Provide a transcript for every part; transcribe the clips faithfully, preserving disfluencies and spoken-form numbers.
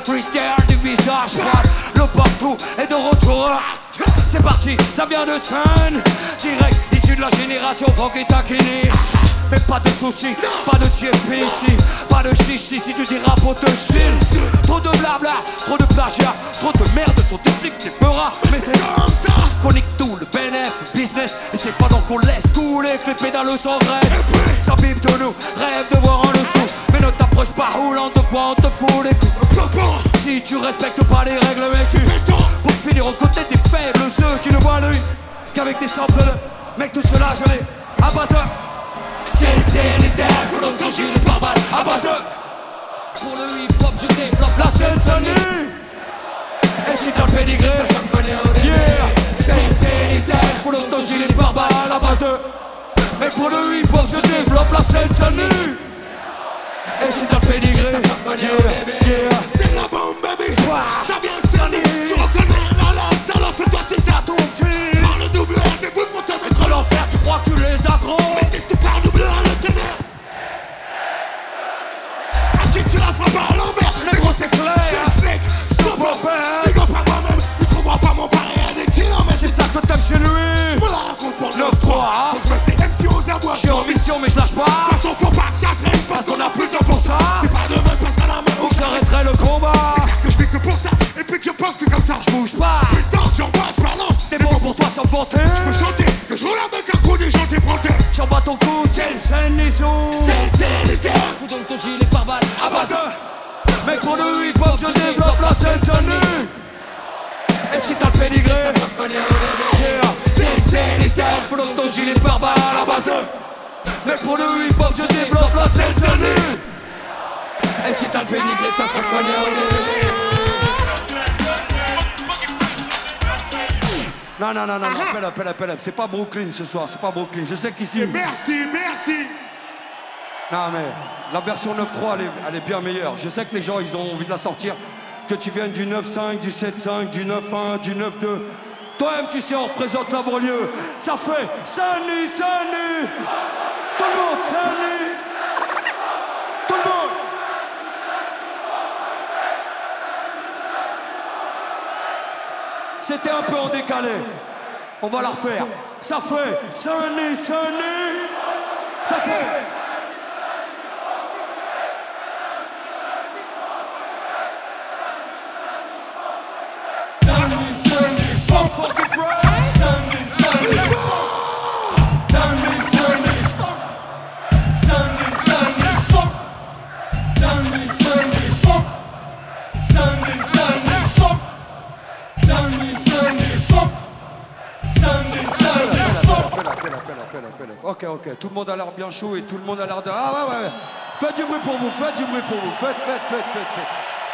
freestyle du visage froid. Le partout est de retour. C'est parti, ça vient de Seine. Direct, issu de la génération Funky Taquini. Mais pas de soucis, pas de T P ici. Pas de chichi, si tu dis rap on te chine. Trop de blabla, trop de plagiat. Trop de merde sur tes tics, tes peuras. Mais c'est comme ça qu'on nique tout, le bénéf, le business. Et c'est pendant qu'on laisse couler que les pédalos s'engraissent. Ça bip de nous, rêve de voir en dessous. Mais ne t'approche pas roulant de quoi on te fout les coups. Si tu respectes pas les règles mec tu pour finir aux côtés des faibles, ceux qui ne voient lui qu'avec des samples. Mec tout cela j'allais à base de c'est c'est l'hystère, faut donc quand j'ai pas mal à base de pour le hip hop je développe la scène sonnie. Et si t'as le pédigré, yeah. C'est c'est l'hystère, faut donc quand j'ai pas mal à base de mais pour le hip hop je développe la scène sonnie. Et si t'as le pédigré, yeah, yeah. C'est la bombe baby, wow. Ça vient de sonner. Tu reconnais la laisse, alors fais-toi c'est ça ton petit. Prends le double R des bouts pour te mettre l'enfer, tu crois que tu les as gros. Mais qu'est-ce que tu parles double R le ténèbre. À qui tu la frappes à l'envers. Les gros c'est clair. Snake, super bad. Les gars pas moi-même, ils trouveront pas mon pari à des kilomètres. C'est ça que t'aimes chez lui. Je me la raconte pour neuf trois. Faut que je mette les M C aux abois. J'suis en mission mais je lâche pas. De toute façon faut pas que ça traîne parce qu'on a plus de temps pour ça. C'est pas demain parce qu'à la main ou que j'arrêterai le combat. C'est clair que je fais que pour ça. Et puis que je pense que comme ça j'bouge pas. Putain j'en bats, j'balance. T'es bon pour toi sans vanter. J'peux chanter, que je roule avec un coup des gens t'ébranter. J'en bats ton cou, c'est le scène les jours. C'est c'est l'hystère. Fous donc ton gilet par balle à base de mec pour le hip hop je développe la scène sonnie. Et si t'as le pédigré, yeah. C'est c'est l'hystère, fous donc ton gilet par balle à base de mec pour le hip hop je développe la scène sonnie. Et si t'as le pédigré, ça se reconnaît. Non, non, non, non, appelle, appelle, appelle, c'est pas Brooklyn ce soir, c'est pas Brooklyn, je sais qu'ici... Merci, merci. Non mais, la version neuf trois, elle est, elle est bien meilleure. Je sais que les gens, ils ont envie de la sortir, que tu viennes du neuf cinq, du sept cinq, du neuf un, du neuf deux. Toi-même, tu sais, on représente la banlieue. Ça fait Saint-Denis, Saint-Denis. Tout le monde, Saint-Denis. Tout le monde. C'était un peu en décalé. On va la refaire. Ça fait Saint-Denis, Saint-Denis. Ça fait. Saint-Denis, Saint-Denis. Funk, funky fresh. Saint-Denis, Saint-Denis. Saint-Denis, Saint-Denis. Saint-Denis, Saint-Denis. Funk. Saint-Denis, Saint-Denis. Funk. Saint-Denis, Saint-Denis. Funk. Saint-Denis, Saint-Denis. Funk. Saint-Denis, Saint-Denis. Funk. Appelle, appelle, appelle, appelle, appelle. Ok, ok. Tout le monde a l'air bien chaud et tout le monde a l'air de... Ah ouais, ouais, ouais. Faites du bruit pour vous, faites du bruit pour vous. Faites, faites, faites, faites, faites.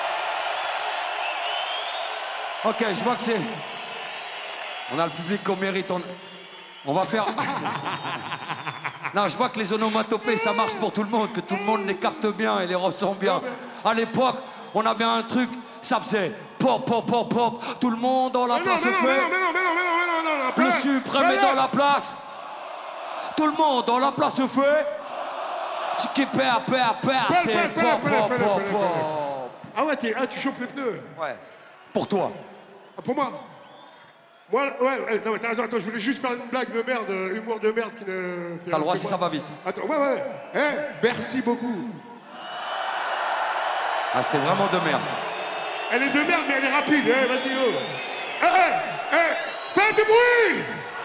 Ok, je vois que c'est... On a le public qu'on mérite. On, on va faire... Non, je vois que les onomatopées, ça marche pour tout le monde, que tout le monde les capte bien et les ressent bien. À l'époque, on avait un truc, ça faisait pop, pop, pop, pop. Tout le monde dans la Mais place non, se mais fait. non, mais non, mais non, mais non, mais non, mais non, mais non, Le suprême est dans la place. Tout le monde dans la place se fait. Tiki père, père, père, c'est pop, pop, pop, pop. Ah ouais, t'es, ah, tu chauffes les pneus. Ouais. Pour toi. Ah, pour moi. Moi, ouais, ouais, non mais t'as raison, attends, je voulais juste faire une blague de merde, humour de merde qui ne... T'as le droit si ça va vite. Attends, ouais, ouais, hein, merci beaucoup. Ah, c'était vraiment de merde. Elle est de merde, mais elle est rapide, hein, vas-y, oh. Eh, eh, eh, faites du bruit.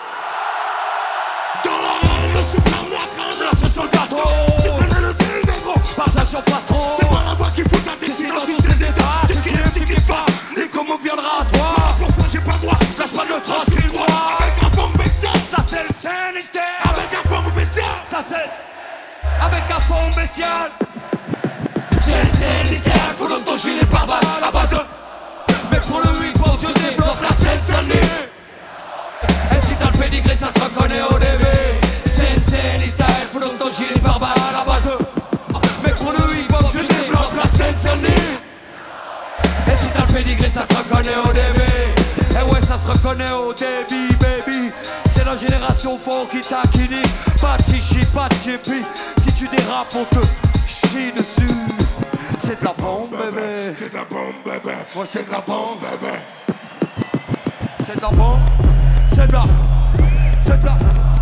Dans l'oreille, le suprême, la crème, là, c'est sur le gâteau. Tu connais le deal, négro. Pas besoin que j'en fasse trop. C'est moi la voix qui fout ta décision dans tous ces états. Tu kiffes, tu kiffes pas, les comos viendra à toi. Pourquoi j'ai pas le droit? Je lâche pas le train, je suis le droit. Avec un fond bestial. Ça c'est le Saint-Esther. Avec un fond bestial. Ça c'est... Avec un fond bestial. C'est le Saint-Esther. Faut donc ton gilet par balle à base de... Mais pour le hip-hop, je développe la scène Saint-Denis. Et si t'as le pédigré, ça se reconnaît au début. C'est le Saint-Esther. Faut donc ton gilet par balle à base de... Mais pour le hip-hop, je développe la scène Saint-Denis. Et si t'as le pédigré, ça se reconnaît au début. Et ouais, ça se reconnaît au début, baby. C'est la génération funky taquini. Pas de chichi, pas de chippy. Si tu dérapes, on te chie dessus. C'est de la bombe, bébé. C'est de la bombe, bébé. Moi, C'est de la bombe, bébé. C'est de la bombe. C'est de la. C'est de la.